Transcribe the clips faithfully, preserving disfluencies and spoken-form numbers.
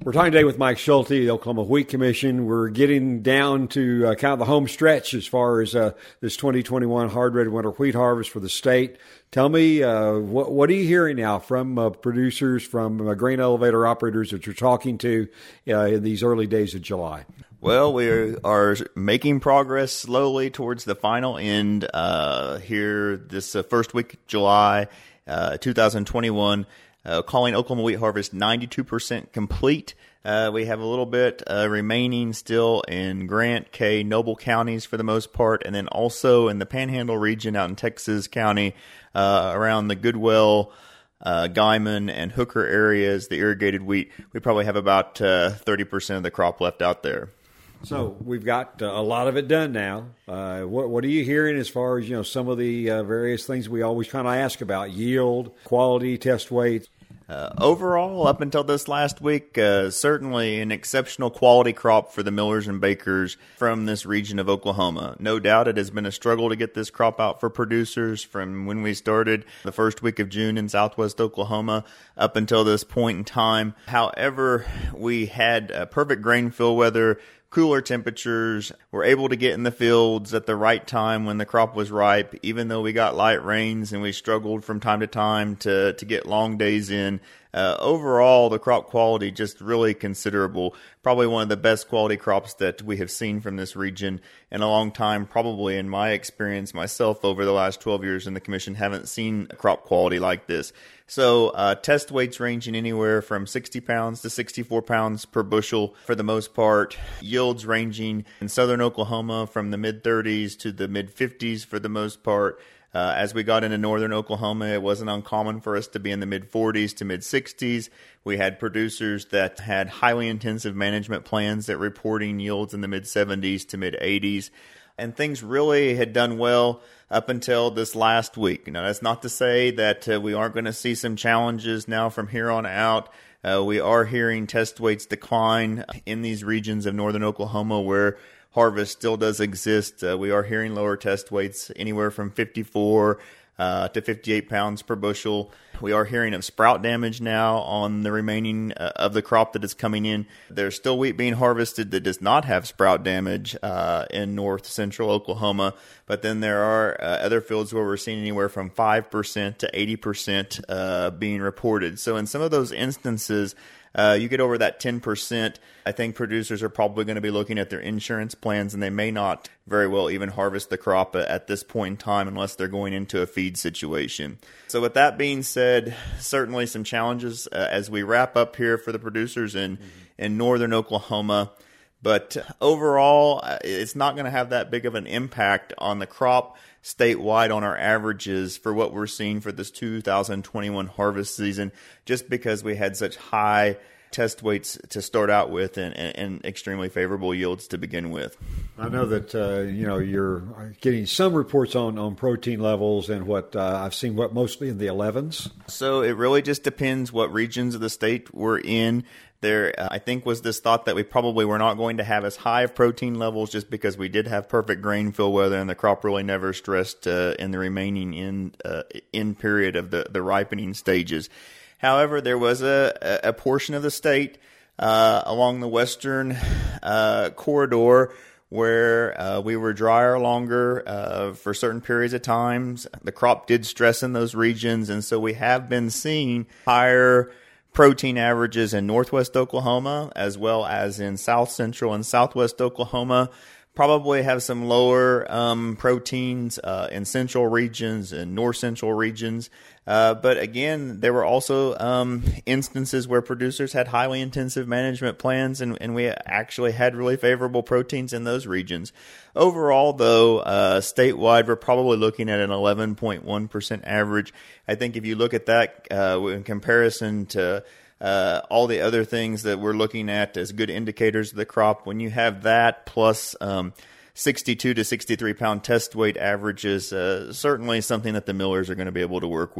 We're talking today with Mike Schulte, the Oklahoma Wheat Commission. We're getting down to uh, kind of the home stretch as far as uh, this twenty twenty-one hard red winter wheat harvest for the state. Tell me, uh, what, what are you hearing now from uh, producers, from uh, grain elevator operators that you're talking to uh, in these early days of July? Well, we are making progress slowly towards the final end uh, here this uh, first week of July, uh, two thousand twenty-one. Uh, calling Oklahoma wheat harvest ninety-two percent complete. Uh, we have a little bit uh, remaining still in Grant, Kay, Noble counties for the most part, and then also in the Panhandle region out in Texas County uh, around the Goodwell, uh, Guyman, and Hooker areas, the irrigated wheat. We probably have about uh, thirty percent of the crop left out there. So we've got uh, a lot of it done now. Uh, what, what are you hearing as far as, you know, some of the uh, various things we always kind of ask about, yield, quality, test weight? Uh, overall, up until this last week, uh, certainly an exceptional quality crop for the millers and bakers from this region of Oklahoma. No doubt it has been a struggle to get this crop out for producers from when we started the first week of June in southwest Oklahoma up until this point in time. However, we had uh, perfect grain fill weather, cooler temperatures, were able to get in the fields at the right time when the crop was ripe, even though we got light rains and we struggled from time to time to, to get long days in. Uh, overall, the crop quality just really considerable. Probably one of the best quality crops that we have seen from this region in a long time. Probably in my experience myself over the last twelve years in the commission, haven't seen crop quality like this. So uh, test weights ranging anywhere from sixty pounds to sixty-four pounds per bushel for the most part. Yields ranging in southern Oklahoma from the mid thirties to the mid fifties for the most part. Uh, as we got into northern Oklahoma, it wasn't uncommon for us to be in the mid forties to mid sixties. We had producers that had highly intensive management plans that reporting yields in the mid seventies to mid eighties. And things really had done well up until this last week. Now, that's not to say that uh, we aren't going to see some challenges now from here on out. Uh, we are hearing test weights decline in these regions of northern Oklahoma where harvest still does exist. Uh, we are hearing lower test weights anywhere from fifty-four uh, to fifty-eight pounds per bushel. We are hearing of sprout damage now on the remaining uh, of the crop that is coming in. There's still wheat being harvested that does not have sprout damage uh, in north central Oklahoma, but then there are uh, other fields where we're seeing anywhere from five percent to eighty percent uh, being reported. So in some of those instances, Uh, you get over that ten percent, I think producers are probably going to be looking at their insurance plans, and they may not very well even harvest the crop at this point in time unless they're going into a feed situation. So with that being said, certainly some challenges uh, as we wrap up here for the producers in, mm-hmm. in northern Oklahoma. But overall, it's not going to have that big of an impact on the crop statewide on our averages for what we're seeing for this two thousand twenty-one harvest season, just because we had such high test weights to start out with and, and, and extremely favorable yields to begin with. I know that, uh, you know, you're getting some reports on, on protein levels and what uh, I've seen what mostly in the elevens. So it really just depends what regions of the state we're in. There, uh, I think, was this thought that we probably were not going to have as high of protein levels just because we did have perfect grain fill weather and the crop really never stressed uh, in the remaining in uh, in period of the, the ripening stages. However, there was a, a portion of the state uh, along the western uh, corridor where uh, we were drier longer uh, for certain periods of times. The crop did stress in those regions, and so we have been seeing higher protein averages in northwest Oklahoma as well as in south central and southwest Oklahoma. Probably have some lower um, proteins uh, in central regions and north central regions. Uh, but again, there were also um, instances where producers had highly intensive management plans, and, and we actually had really favorable proteins in those regions. Overall, though, uh, statewide, we're probably looking at an eleven point one percent average. I think if you look at that uh, in comparison to Uh, all the other things that we're looking at as good indicators of the crop, when you have that plus um, sixty-two to sixty-three pound test weight averages, uh, certainly something that the millers are going to be able to work with.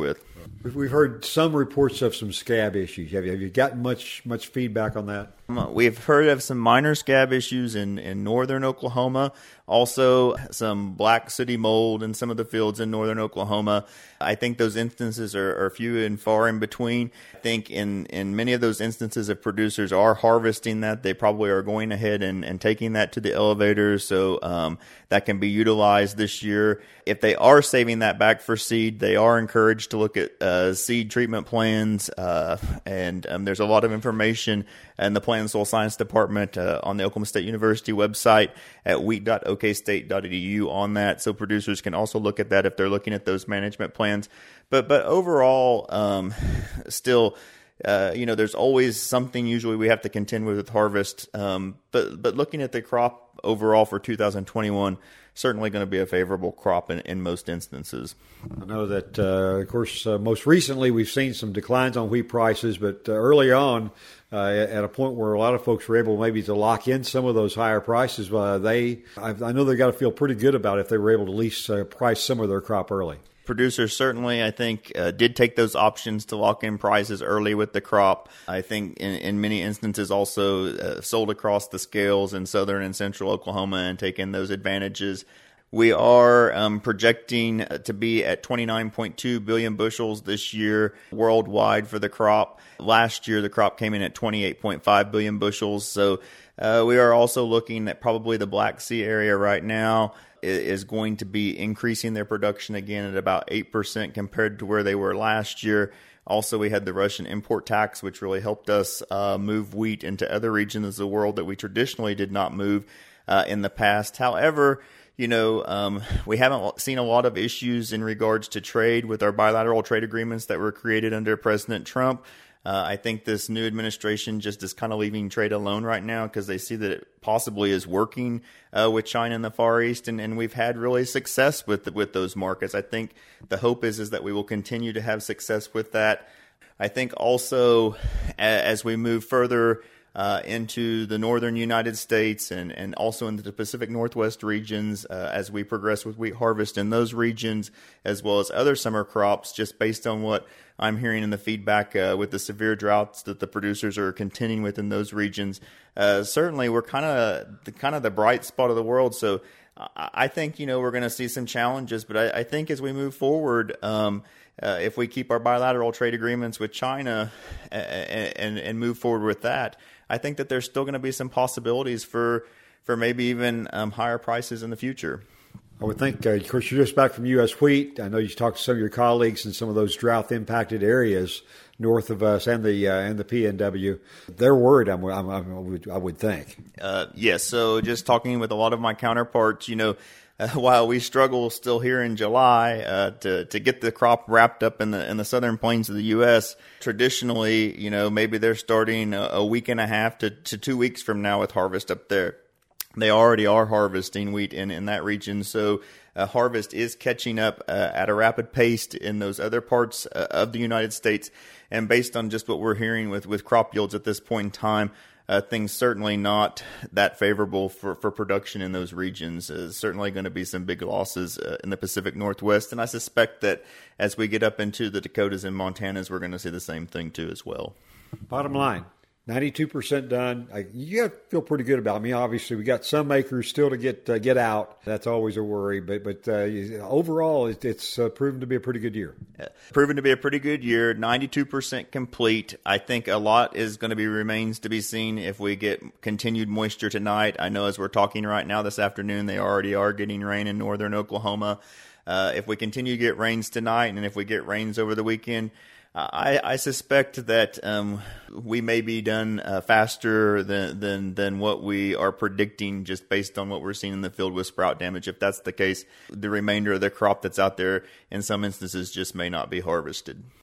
We've we've heard some reports of some scab issues. Have you, have you gotten much much feedback on that? We've heard of some minor scab issues in, in northern Oklahoma, also some black sooty mold in some of the fields in northern Oklahoma. I think those instances are, are few and far in between. I think in, in many of those instances, if producers are harvesting that, they probably are going ahead and, and taking that to the elevators, so um, that can be utilized this year. If they are saving that back for seed, they are encouraged to look at uh, seed treatment plans, uh, and um, there's a lot of information in the Plant and Soil Science Department uh, on the Oklahoma State University website at wheat dot o k state dot e d u on that, so producers can also look at that if they're looking at those management plans. But but overall, um, still, uh, you know, there's always something usually we have to contend with with harvest. Um, but but looking at the crop overall for two thousand twenty-one, certainly going to be a favorable crop in, in most instances. I know that, uh, of course, uh, most recently we've seen some declines on wheat prices, but uh, early on, uh, at a point where a lot of folks were able maybe to lock in some of those higher prices, uh, they, I, I know they got to feel pretty good about it if they were able to at least uh, price some of their crop early. Producers certainly, I think, uh, did take those options to lock in prices early with the crop. I think in, in many instances also uh, sold across the scales in southern and central Oklahoma and taken those advantages. We are um, projecting to be at twenty-nine point two billion bushels this year worldwide for the crop. Last year, the crop came in at twenty-eight point five billion bushels. So uh, we are also looking at probably the Black Sea area right now is going to be increasing their production again at about eight percent compared to where they were last year. Also, we had the Russian import tax, which really helped us uh, move wheat into other regions of the world that we traditionally did not move uh, in the past. However, you know, um, we haven't seen a lot of issues in regards to trade with our bilateral trade agreements that were created under President Trump. Uh, I think this new administration just is kind of leaving trade alone right now because they see that it possibly is working uh, with China and the Far East, and, and we've had really success with with those markets. I think the hope is is that we will continue to have success with that. I think also as we move further uh, into the northern United States and, and also into the Pacific Northwest regions, uh, as we progress with wheat harvest in those regions, as well as other summer crops, just based on what I'm hearing in the feedback uh, with the severe droughts that the producers are contending with in those regions. Uh, certainly, we're kind of the kind of the bright spot of the world. So I, I think you know we're going to see some challenges, but I, I think as we move forward, um, uh, if we keep our bilateral trade agreements with China and, and, and move forward with that, I think that there's still going to be some possibilities for for maybe even um, higher prices in the future. I would think, uh, of course, you're just back from U S Wheat. I know you talked to some of your colleagues in some of those drought-impacted areas north of us and the uh, and the P N W. They're worried, I'm, I'm, I'm, I, would, I would think. Uh, yes, so just talking with a lot of my counterparts, you know, uh, while we struggle still here in July uh, to to get the crop wrapped up in the in the southern plains of the U S, traditionally, you know, maybe they're starting a, a week and a half to, to two weeks from now with harvest up there. They already are harvesting wheat in, in that region, so uh, harvest is catching up uh, at a rapid pace in those other parts uh, of the United States. And based on just what we're hearing with, with crop yields at this point in time, uh, things certainly not that favorable for, for production in those regions. Uh, certainly going to be some big losses uh, in the Pacific Northwest, and I suspect that as we get up into the Dakotas and Montanas, we're going to see the same thing too as well. Bottom line, ninety-two percent done. I, you got to feel pretty good about it. I mean, obviously, we got some acres still to get uh, get out. That's always a worry. But but uh, overall, it, it's uh, proven to be a pretty good year. Uh, proven to be a pretty good year. ninety-two percent complete. I think a lot is going to be remains to be seen if we get continued moisture tonight. I know as we're talking right now this afternoon, they already are getting rain in northern Oklahoma. Uh, if we continue to get rains tonight, and if we get rains over the weekend, I, I suspect that um, we may be done uh, faster than, than than what we are predicting just based on what we're seeing in the field with sprout damage. If that's the case, the remainder of the crop that's out there in some instances just may not be harvested.